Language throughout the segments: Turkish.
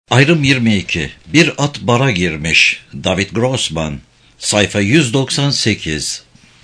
Ayrım 22. Bir at bara girmiş. David Grossman. Sayfa 198.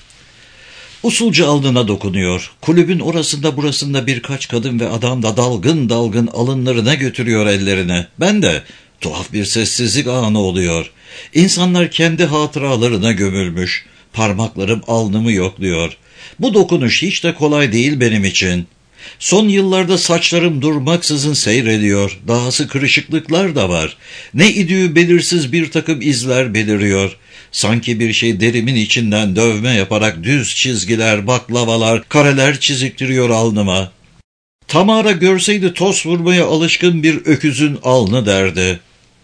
Usulca alnına dokunuyor. Kulübün orasında burasında birkaç kadın ve adam da dalgın dalgın alınlarına götürüyor ellerine. Ben de tuhaf bir sessizlik anı oluyor. İnsanlar kendi hatıralarına gömülmüş. Parmaklarım alnımı yokluyor. Bu dokunuş hiç de kolay değil benim için. Son yıllarda saçlarım durmaksızın seyrediyor. Dahası kırışıklıklar da var. Ne idüğü belirsiz bir takım izler beliriyor. Sanki bir şey derimin içinden dövme yaparak düz çizgiler, baklavalar, kareler çiziktiriyor alnıma. Tamara görseydi toz vurmaya alışkın bir öküzün alnı derdi.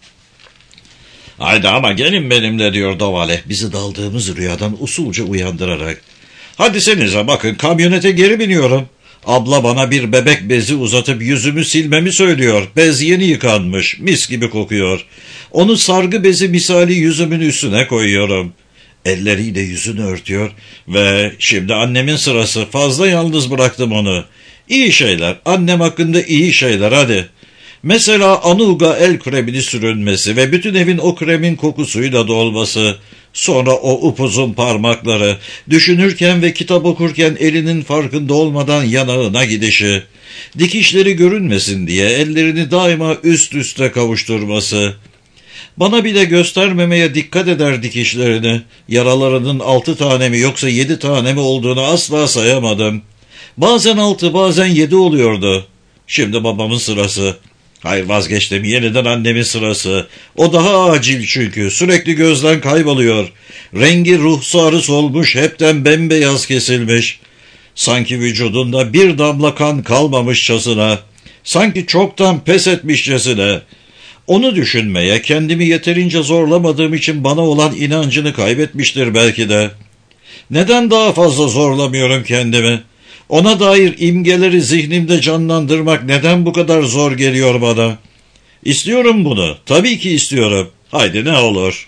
"Haydi ama gelin benimle," diyor Dovale, bizi daldığımız rüyadan usulca uyandırarak. "Hadi senize bakın, kamyonete geri biniyorum. Abla bana bir bebek bezi uzatıp yüzümü silmemi söylüyor. Bez yeni yıkanmış, mis gibi kokuyor. Onu sargı bezi misali yüzümün üstüne koyuyorum. Elleriyle yüzünü örtüyor ve şimdi annemin sırası. Fazla yalnız bıraktım onu. İyi şeyler, annem hakkında iyi şeyler hadi. Mesela Anuga el kremini sürünmesi ve bütün evin o kremin kokusuyla dolması. Sonra o upuzun parmakları, düşünürken ve kitap okurken elinin farkında olmadan yanağına gidişi, dikişleri görünmesin diye ellerini daima üst üste kavuşturması. Bana bile göstermemeye dikkat eder dikişlerini. Yaralarının 6 tane mi yoksa 7 tane mi olduğunu asla sayamadım. Bazen 6, bazen 7 oluyordu. Şimdi babamın sırası. Hayır, vazgeçtim, yeniden annemin sırası. O daha acil çünkü, sürekli gözden kayboluyor. Rengi ruhsarı solmuş, hepten bembeyaz kesilmiş. Sanki vücudunda bir damla kan kalmamışçasına. Sanki çoktan pes etmişçesine. Onu düşünmeye kendimi yeterince zorlamadığım için bana olan inancını kaybetmiştir belki de. Neden daha fazla zorlamıyorum kendimi? Ona dair imgeleri zihnimde canlandırmak neden bu kadar zor geliyor bana? İstiyorum bunu. Tabii ki istiyorum. Haydi ne olur.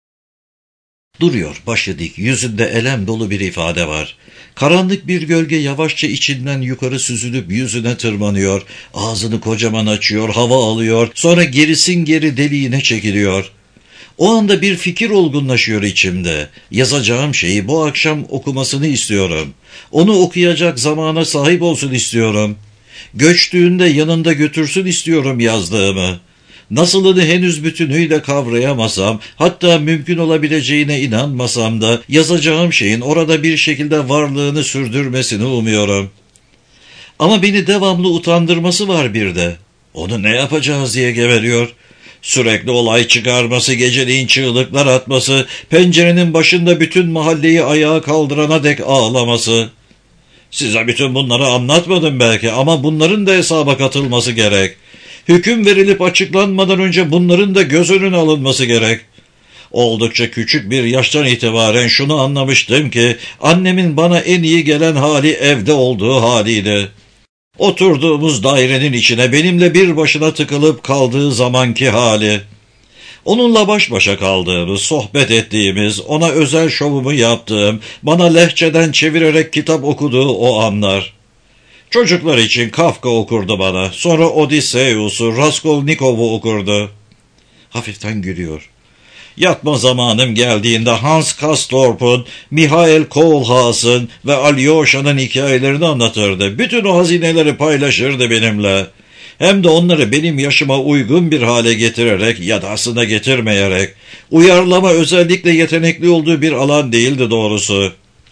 Duruyor, başı dik, yüzünde elem dolu bir ifade var. Karanlık bir gölge yavaşça içinden yukarı süzülüp yüzüne tırmanıyor. Ağzını kocaman açıyor, hava alıyor, sonra gerisin geri deliğine çekiliyor. O anda bir fikir olgunlaşıyor içimde. Yazacağım şeyi bu akşam okumasını istiyorum. Onu okuyacak zamana sahip olsun istiyorum. Göçtüğünde yanında götürsün istiyorum yazdığımı. Nasılını henüz bütünüyle kavrayamasam, hatta mümkün olabileceğine inanmasam da yazacağım şeyin orada bir şekilde varlığını sürdürmesini umuyorum. Ama beni devamlı utandırması var bir de. Onu ne yapacağız diye geveliyor. Sürekli olay çıkarması, geceleyin çığlıklar atması, pencerenin başında bütün mahalleyi ayağa kaldırana dek ağlaması. Size bütün bunları anlatmadım belki ama bunların da hesaba katılması gerek. Hüküm verilip açıklanmadan önce bunların da göz önüne alınması gerek. Oldukça küçük bir yaştan itibaren şunu anlamıştım ki annemin bana en iyi gelen hali evde olduğu haliydi. Oturduğumuz dairenin içine benimle bir başına tıkılıp kaldığı zamanki hali. Onunla baş başa kaldığımız, sohbet ettiğimiz, ona özel şovumu yaptığım, bana lehçeden çevirerek kitap okuduğu o anlar. Çocuklar için Kafka okurdu bana, sonra Odysseus'u, Raskolnikov'u okurdu. Hafiften gülüyor. Yatma zamanım geldiğinde Hans Castorp'un, Mihail Kohlhaas'ın ve Alyosha'nın hikayelerini anlatırdı. Bütün o hazineleri paylaşırdı benimle. Hem de onları benim yaşıma uygun bir hale getirerek ya da aslında getirmeyerek. Uyarlama özellikle yetenekli olduğu bir alan değildi doğrusu.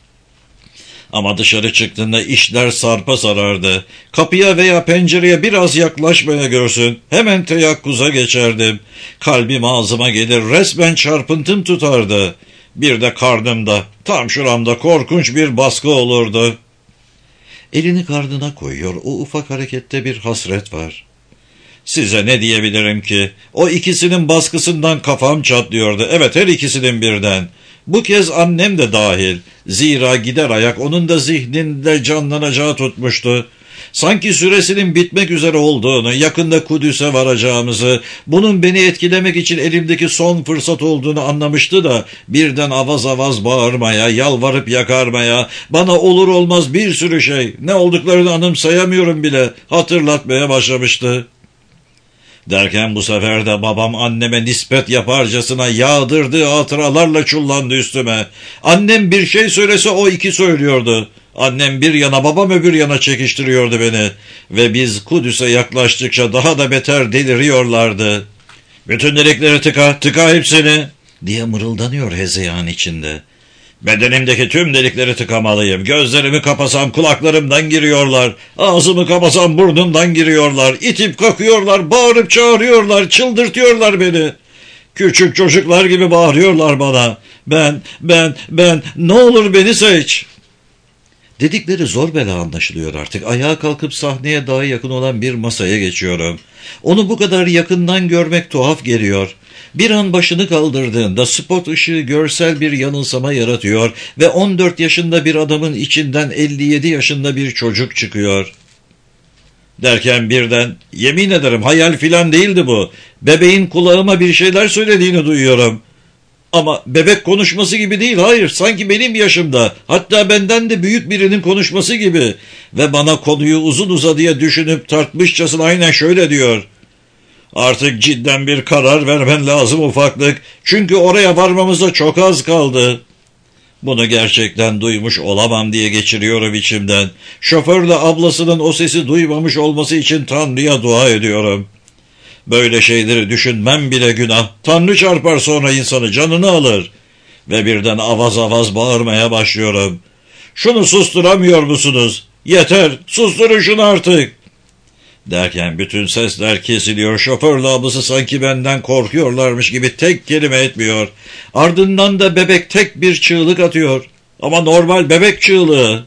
Ama dışarı çıktığında işler sarpa sarardı. Kapıya veya pencereye biraz yaklaşmaya görsün. Hemen teyakkuza geçerdim. Kalbim ağzıma gelir, resmen çarpıntım tutardı. Bir de karnımda, tam şuramda korkunç bir baskı olurdu. Elini karnına koyuyor, o ufak harekette bir hasret var. Size ne diyebilirim ki? O ikisinin baskısından kafam çatlıyordu. Evet, her ikisinin birden. Bu kez annem de dahil. Zira gider ayak onun da zihninde canlanacağı tutmuştu. Sanki süresinin bitmek üzere olduğunu, yakında Kudüs'e varacağımızı, bunun beni etkilemek için elimdeki son fırsat olduğunu anlamıştı da birden avaz avaz bağırmaya, yalvarıp yakarmaya, bana olur olmaz bir sürü şey, ne olduklarını anımsayamıyorum bile, hatırlatmaya başlamıştı. Derken bu sefer de babam anneme nispet yaparcasına yağdırdığı hatıralarla çullandı üstüme. Annem bir şey söylese o iki söylüyordu. Annem bir yana, babam öbür yana çekiştiriyordu beni. Ve biz Kudüs'e yaklaştıkça daha da beter deliriyorlardı. "Bütün delikleri tıka, tıka hepsini," diye mırıldanıyor hezeyan içinde. "Bedenimdeki tüm delikleri tıkamalıyım. Gözlerimi kapasam kulaklarımdan giriyorlar. Ağzımı kapasam burnumdan giriyorlar. İtip kakıyorlar, bağırıp çağırıyorlar, çıldırtıyorlar beni. Küçük çocuklar gibi bağırıyorlar bana. Ben, ne olur beni seç." Dedikleri zor bela anlaşılıyor artık. Ayağa kalkıp sahneye daha yakın olan bir masaya geçiyorum. Onu bu kadar yakından görmek tuhaf geliyor. Bir an başını kaldırdığında spot ışığı görsel bir yanılsama yaratıyor ve 14 yaşında bir adamın içinden 57 yaşında bir çocuk çıkıyor. Derken birden, "Yemin ederim hayal filan değildi bu. Bebeğin kulağıma bir şeyler söylediğini duyuyorum. Ama bebek konuşması gibi değil, hayır, sanki benim yaşımda, hatta benden de büyük birinin konuşması gibi. Ve bana konuyu uzun uzadıya düşünüp tartmışçasına aynen şöyle diyor: Artık cidden bir karar vermen lazım ufaklık. Çünkü oraya varmamıza çok az kaldı." Bunu gerçekten duymuş olamam diye geçiriyorum içimden. Şoförle ablasının o sesi duymamış olması için Tanrı'ya dua ediyorum. Böyle şeyleri düşünmem bile günah. Tanrı çarpar sonra insanı, canını alır. Ve birden avaz avaz bağırmaya başlıyorum. "Şunu susturamıyor musunuz? Yeter, susturun şunu artık." Derken bütün sesler kesiliyor. Şoförle ablası sanki benden korkuyorlarmış gibi tek kelime etmiyor. Ardından da bebek tek bir çığlık atıyor. Ama normal bebek çığlığı.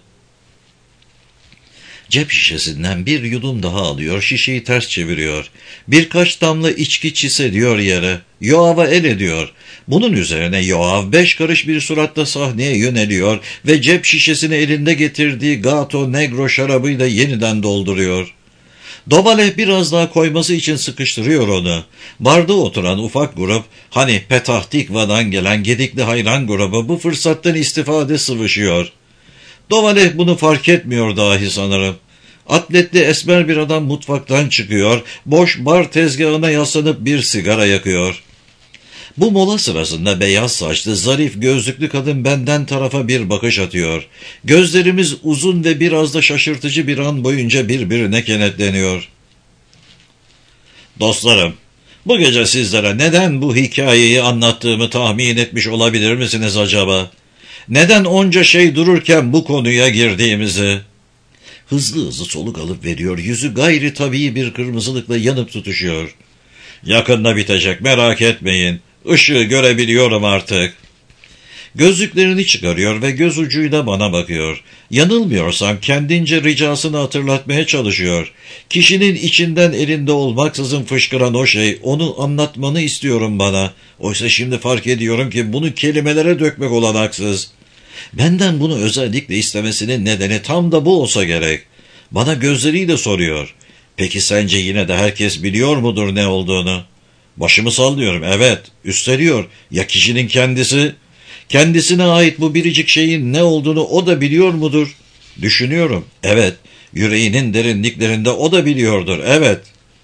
Cep şişesinden bir yudum daha alıyor, şişeyi ters çeviriyor. Birkaç damla içki çiseliyor yere. Yoav'a el ediyor. Bunun üzerine Yoav 5 karış bir suratla sahneye yöneliyor ve cep şişesini elinde getirdiği Gato Negro şarabıyla yeniden dolduruyor. Dovaleh biraz daha koyması için sıkıştırıyor onu. Barda oturan ufak grup, hani Petah Tikva'dan gelen gedikli hayran grubu bu fırsattan istifade sıvışıyor. Dovaleh bunu fark etmiyor dahi sanırım. Atletli esmer bir adam mutfaktan çıkıyor, boş bar tezgahına yaslanıp bir sigara yakıyor. Bu mola sırasında beyaz saçlı, zarif gözlüklü kadın benden tarafa bir bakış atıyor. Gözlerimiz uzun ve biraz da şaşırtıcı bir an boyunca birbirine kenetleniyor. "Dostlarım, bu gece sizlere neden bu hikayeyi anlattığımı tahmin etmiş olabilir misiniz acaba? Neden onca şey dururken bu konuya girdiğimizi?" Hızlı hızlı soluk alıp veriyor, yüzü gayri tabii bir kırmızılıkla yanıp tutuşuyor. "Yakında bitecek, merak etmeyin. Işığı görebiliyorum artık." Gözlüklerini çıkarıyor ve göz ucuyla bana bakıyor. Yanılmıyorsam kendince ricasını hatırlatmaya çalışıyor. Kişinin içinden elinde olmaksızın fışkıran o şey, onu anlatmanı istiyorum bana. Oysa şimdi fark ediyorum ki bunu kelimelere dökmek olanaksız. Benden bunu özellikle istemesinin nedeni tam da bu olsa gerek. Bana gözleriyle soruyor. "Peki sence yine de herkes biliyor mudur ne olduğunu?" Başımı sallıyorum. Evet, üsteliyor. Ya kişinin kendisi? Kendisine ait bu biricik şeyin ne olduğunu o da biliyor mudur? Düşünüyorum. Evet, yüreğinin derinliklerinde o da biliyordur. Evet.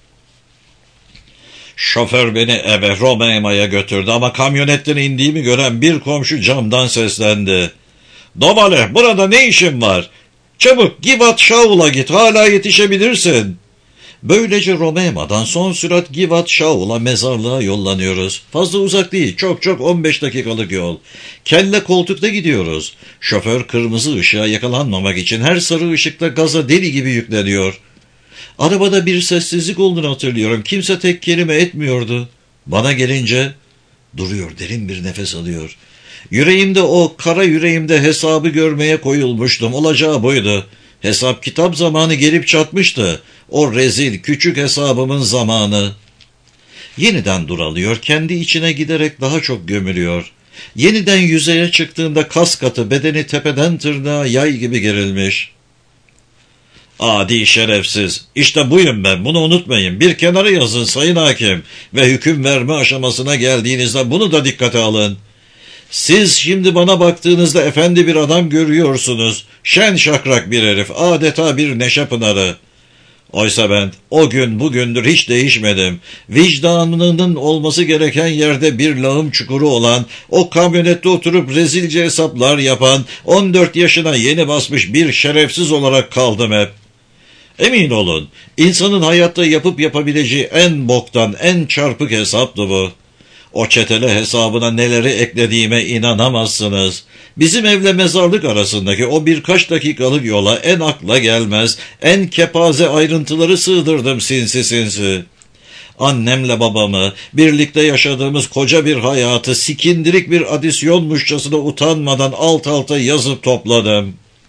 Şoför beni eve Romeyma'ya götürdü ama kamyonetten indiğimi gören bir komşu camdan seslendi. "Dovaleh, burada ne işin var? Çabuk Givat Shaul'a git, hala yetişebilirsin." Böylece Romeyma'dan son sürat Givat Shaul'a, mezarlığa yollanıyoruz. Fazla uzak değil, çok 15 dakikalık yol. Kelle koltukta gidiyoruz. Şoför kırmızı ışığa yakalanmamak için her sarı ışıkta gaza deli gibi yükleniyor. Arabada bir sessizlik olduğunu hatırlıyorum. Kimse tek kelime etmiyordu. Bana gelince duruyor, derin bir nefes alıyor. Yüreğimde, o kara yüreğimde hesabı görmeye koyulmuştum. Olacağı buydu. Hesap kitap zamanı gelip çatmıştı. O rezil küçük hesabımın zamanı. Yeniden duralıyor, kendi içine giderek daha çok gömülüyor. Yeniden yüzeye çıktığında kas katı, bedeni tepeden tırnağa yay gibi gerilmiş. "Adi şerefsiz, işte buyum ben, bunu unutmayın. Bir kenara yazın sayın hakim ve hüküm verme aşamasına geldiğinizde bunu da dikkate alın. Siz şimdi bana baktığınızda efendi bir adam görüyorsunuz. Şen şakrak bir herif, adeta bir neşe pınarı. Oysa ben o gün bugündür hiç değişmedim. Vicdanının olması gereken yerde bir lağım çukuru olan, o kamyonette oturup rezilce hesaplar yapan, 14 yaşına yeni basmış bir şerefsiz olarak kaldım hep. Emin olun, insanın hayatta yapıp yapabileceği en boktan, en çarpık hesaptı bu. O çetele hesabına neleri eklediğime inanamazsınız. Bizim evle mezarlık arasındaki o birkaç dakikalık yola en akla gelmez, en kepaze ayrıntıları sığdırdım sinsi sinsi. Annemle babamı, birlikte yaşadığımız koca bir hayatı sikindirik bir adisyonmuşçasına utanmadan alt alta yazıp topladım.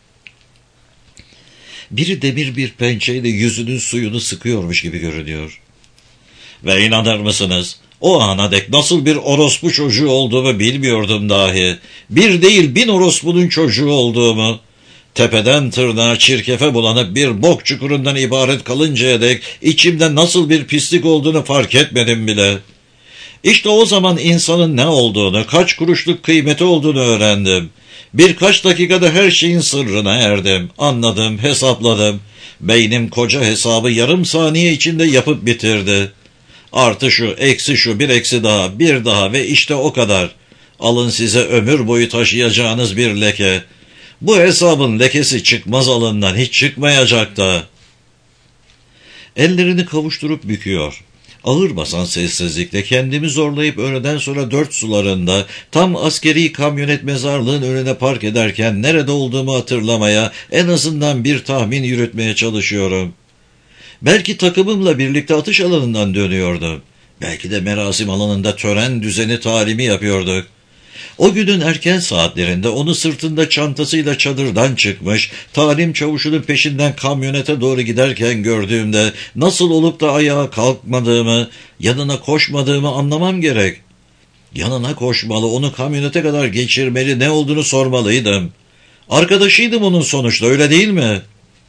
Biri demir bir pençeyle yüzünün suyunu sıkıyormuş gibi görünüyor. Ve inanır mısınız? O ana dek nasıl bir orospu çocuğu olduğumu bilmiyordum dahi. Bir değil 1000 orospunun çocuğu olduğumu. Tepeden tırnağa çirkefe bulanıp bir bok çukurundan ibaret kalıncaya dek içimde nasıl bir pislik olduğunu fark etmedim bile. İşte o zaman insanın ne olduğunu, kaç kuruşluk kıymeti olduğunu öğrendim. Birkaç dakikada her şeyin sırrına erdim, anladım, hesapladım. Beynim koca hesabı yarım saniye içinde yapıp bitirdi. Artı şu, eksi şu, bir eksi daha, bir daha ve işte o kadar. Alın size ömür boyu taşıyacağınız bir leke. Bu hesabın lekesi çıkmaz alından, hiç çıkmayacak da. Ellerini kavuşturup büküyor. Ağır basan sessizlikle kendimi zorlayıp öğleden sonra 4 sularında tam askeri kamyonet mezarlığın önüne park ederken nerede olduğumu hatırlamaya, en azından bir tahmin yürütmeye çalışıyorum. Belki takımımla birlikte atış alanından dönüyordum. Belki de merasim alanında tören düzeni talimi yapıyorduk. O günün erken saatlerinde onu sırtında çantasıyla çadırdan çıkmış, talim çavuşunun peşinden kamyonete doğru giderken gördüğümde nasıl olup da ayağa kalkmadığımı, yanına koşmadığımı anlamam gerek. Yanına koşmalı, onu kamyonete kadar geçirmeli, ne olduğunu sormalıydım. Arkadaşıydım onun sonuçta, öyle değil mi?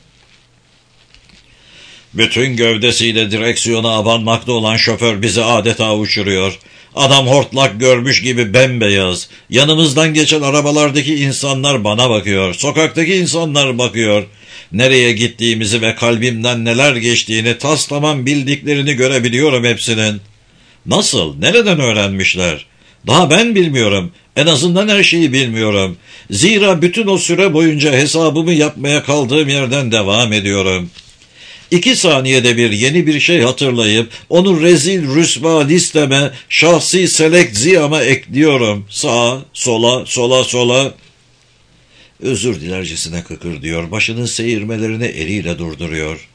Bütün gövdesiyle direksiyona abanmakta olan şoför bizi adeta uçuruyor. Adam hortlak görmüş gibi bembeyaz. Yanımızdan geçen arabalardaki insanlar bana bakıyor. Sokaktaki insanlar bakıyor. Nereye gittiğimizi ve kalbimden neler geçtiğini taslamam bildiklerini görebiliyorum hepsinin. Nasıl? Nereden öğrenmişler? Daha ben bilmiyorum. En azından her şeyi bilmiyorum. Zira bütün o süre boyunca hesabımı yapmaya kaldığım yerden devam ediyorum. 2 saniyede bir yeni bir şey hatırlayıp onu rezil rüsva listeme, şahsi select ziyama ekliyorum. Sağa, sola, sola, sola. Özür dilercesine kıkırdıyor, başının seyirmelerini eliyle durduruyor.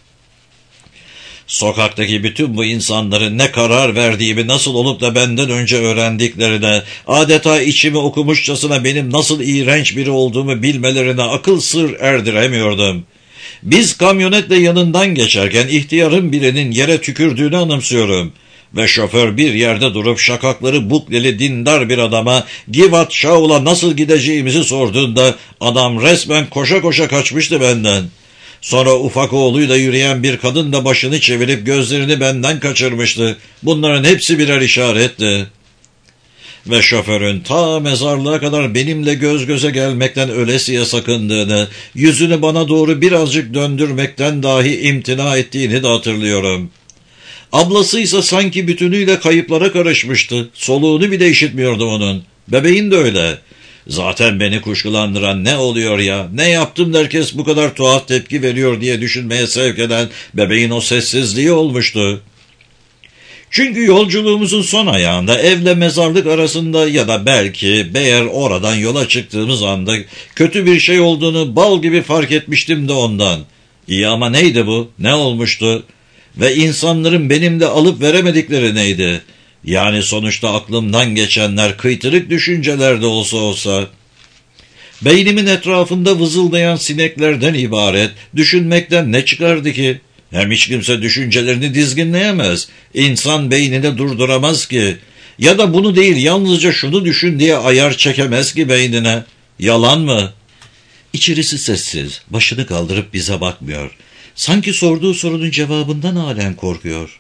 Sokaktaki bütün bu insanların ne karar verdiğimi, nasıl olup da benden önce öğrendiklerine, adeta içimi okumuşçasına benim nasıl iğrenç biri olduğumu bilmelerine akıl sır erdiremiyordum. Biz kamyonetle yanından geçerken ihtiyarın birinin yere tükürdüğünü anımsıyorum. Ve şoför bir yerde durup şakakları bukleli dindar bir adama Givat Şaul'a nasıl gideceğimizi sorduğunda adam resmen koşa koşa kaçmıştı benden. Sonra ufak oğluyla yürüyen bir kadın da başını çevirip gözlerini benden kaçırmıştı. Bunların hepsi birer işaretti. Ve şoförün ta mezarlığa kadar benimle göz göze gelmekten ölesiye sakındığını, yüzünü bana doğru birazcık döndürmekten dahi imtina ettiğini de hatırlıyorum. Ablası ise sanki bütünüyle kayıplara karışmıştı. Soluğunu bile işitmiyordum onun. Bebeğin de öyle. Zaten beni kuşkulandıran ne oluyor ya, ne yaptım da herkes bu kadar tuhaf tepki veriyor diye düşünmeye sevk eden bebeğin o sessizliği olmuştu. Çünkü yolculuğumuzun son ayağında evle mezarlık arasında ya da belki eğer oradan yola çıktığımız anda kötü bir şey olduğunu bal gibi fark etmiştim de ondan. İyi ama neydi bu? Ne olmuştu? Ve insanların benimle alıp veremedikleri neydi? Yani sonuçta aklımdan geçenler kıytırık düşünceler de olsa. Beynimin etrafında vızıldayan sineklerden ibaret, düşünmekten ne çıkardı ki? Hem hiç kimse düşüncelerini dizginleyemez. İnsan beynini durduramaz ki. Ya da bunu değil, yalnızca şunu düşün diye ayar çekemez ki beynine. Yalan mı? İçerisi sessiz, başını kaldırıp bize bakmıyor. Sanki sorduğu sorunun cevabından halen korkuyor.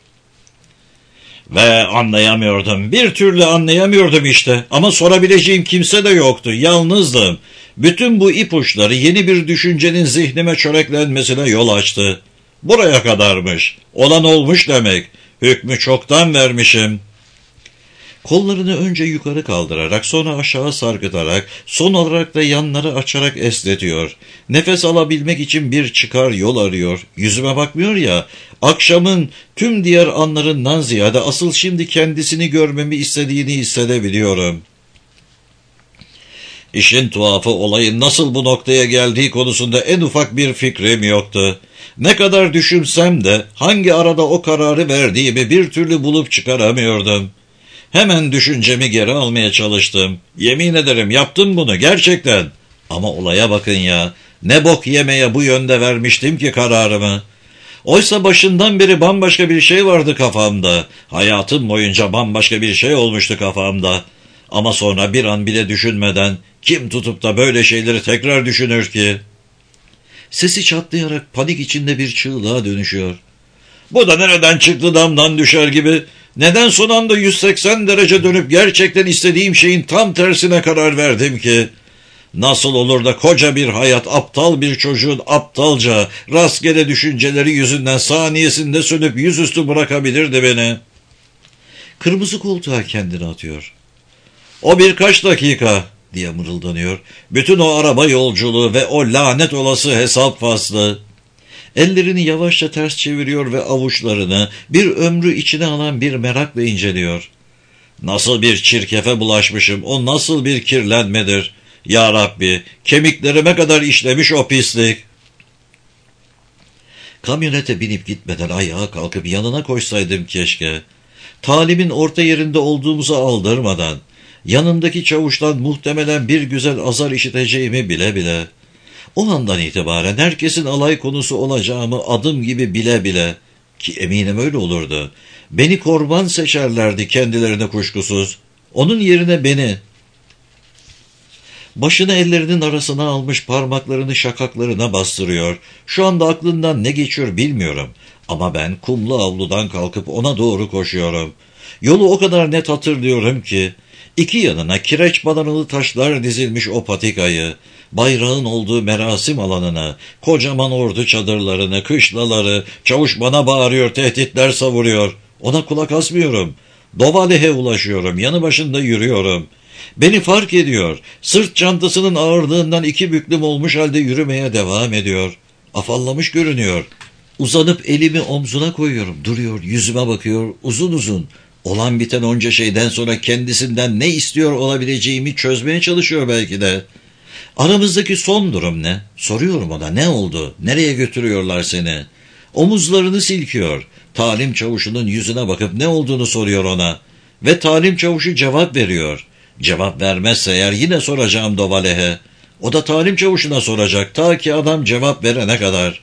Ve anlayamıyordum. Bir türlü anlayamıyordum işte. Ama sorabileceğim kimse de yoktu. Yalnızdım. Bütün bu ipuçları yeni bir düşüncenin zihnime çöreklenmesine yol açtı. Buraya kadarmış. Olan olmuş demek. Hükmü çoktan vermişim. Kollarını önce yukarı kaldırarak, sonra aşağı sarkıtarak, son olarak da yanları açarak esnetiyor. Nefes alabilmek için bir çıkar yol arıyor. Yüzüme bakmıyor ya, akşamın tüm diğer anlarından ziyade asıl şimdi kendisini görmemi istediğini hissedebiliyorum. İşin tuhafı, olayın nasıl bu noktaya geldiği konusunda en ufak bir fikrim yoktu. Ne kadar düşünsem de hangi arada o kararı verdiğimi bir türlü bulup çıkaramıyordum. Hemen düşüncemi geri almaya çalıştım. Yemin ederim yaptım bunu gerçekten. Ama olaya bakın ya. Ne bok yemeye bu yönde vermiştim ki kararımı. Oysa başından beri bambaşka bir şey vardı kafamda. Hayatım boyunca bambaşka bir şey olmuştu kafamda. Ama sonra bir an bile düşünmeden kim tutup da böyle şeyleri tekrar düşünür ki? Sesi çatlayarak panik içinde bir çığlığa dönüşüyor. Bu da nereden çıktı, damdan düşer gibi? Neden son anda 180 derece dönüp gerçekten istediğim şeyin tam tersine karar verdim ki? Nasıl olur da koca bir hayat aptal bir çocuğun aptalca, rastgele düşünceleri yüzünden saniyesinde sönüp yüzüstü bırakabilirdi beni? Kırmızı koltuğa kendini atıyor. O birkaç dakika diye mırıldanıyor. Bütün o araba yolculuğu ve o lanet olası hesap faslı. Ellerini yavaşça ters çeviriyor ve avuçlarını bir ömrü içine alan bir merakla inceliyor. Nasıl bir çirkefe bulaşmışım, o nasıl bir kirlenmedir. Ya Rabbi, kemiklerime kadar işlemiş o pislik. Kamyonete binip gitmeden ayağa kalkıp yanına koşsaydım keşke. Talimin orta yerinde olduğumuzu aldırmadan, yanımdaki çavuştan muhtemelen bir güzel azar işiteceğimi bile bile. O andan itibaren herkesin alay konusu olacağımı adım gibi bile bile, ki eminim öyle olurdu. Beni korban seçerlerdi kendilerine kuşkusuz. Onun yerine beni. Başını ellerinin arasına almış, parmaklarını şakaklarına bastırıyor. Şu anda aklından ne geçiyor bilmiyorum. Ama ben kumlu avludan kalkıp ona doğru koşuyorum. Yolu o kadar net hatırlıyorum ki, iki yanına kireç badanalı taşlar dizilmiş o patikayı, bayrağın olduğu merasim alanına, kocaman ordu çadırlarını, kışlaları, çavuş bana bağırıyor, tehditler savuruyor. Ona kulak asmıyorum. Dovale'he ulaşıyorum, yanı başında yürüyorum. Beni fark ediyor. Sırt çantasının ağırlığından iki büklüm olmuş halde yürümeye devam ediyor. Afallamış görünüyor. Uzanıp elimi omzuna koyuyorum. Duruyor, yüzüme bakıyor, uzun uzun. Olan biten onca şeyden sonra kendisinden ne istiyor olabileceğimi çözmeye çalışıyor belki de. Aramızdaki son durum ne? Soruyorum ona, ne oldu? Nereye götürüyorlar seni? Omuzlarını silkiyor. Talim çavuşunun yüzüne bakıp ne olduğunu soruyor ona. Ve talim çavuşu cevap veriyor. Cevap vermezse eğer yine soracağım Dovale'he. O da talim çavuşuna soracak ta ki adam cevap verene kadar.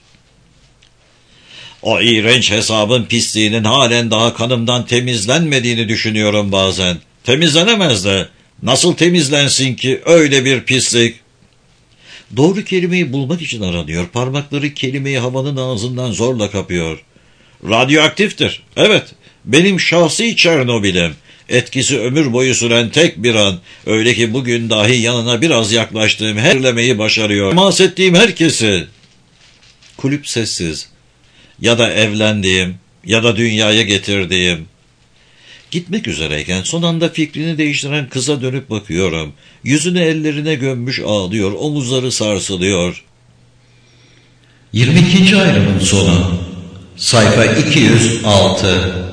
O iğrenç hesabın pisliğinin halen daha kanımdan temizlenmediğini düşünüyorum bazen. Temizlenemez de. Nasıl temizlensin ki öyle bir pislik? Doğru kelimeyi bulmak için aranıyor. Parmakları kelimeyi havanın ağzından zorla kapıyor. Radyoaktiftir. Evet, benim şahsi Çernobil'im. Etkisi ömür boyu süren tek bir an. Öyle ki bugün dahi yanına biraz yaklaştığım herlemeyi başarıyor. Temas ettiğim herkesi. Kulüp sessiz. Ya da evlendiğim, ya da dünyaya getirdiğim. Gitmek üzereyken son anda fikrini değiştiren kıza dönüp bakıyorum. Yüzünü ellerine gömmüş ağlıyor, omuzları sarsılıyor. 22. ayrımın sonu. Sayfa 206.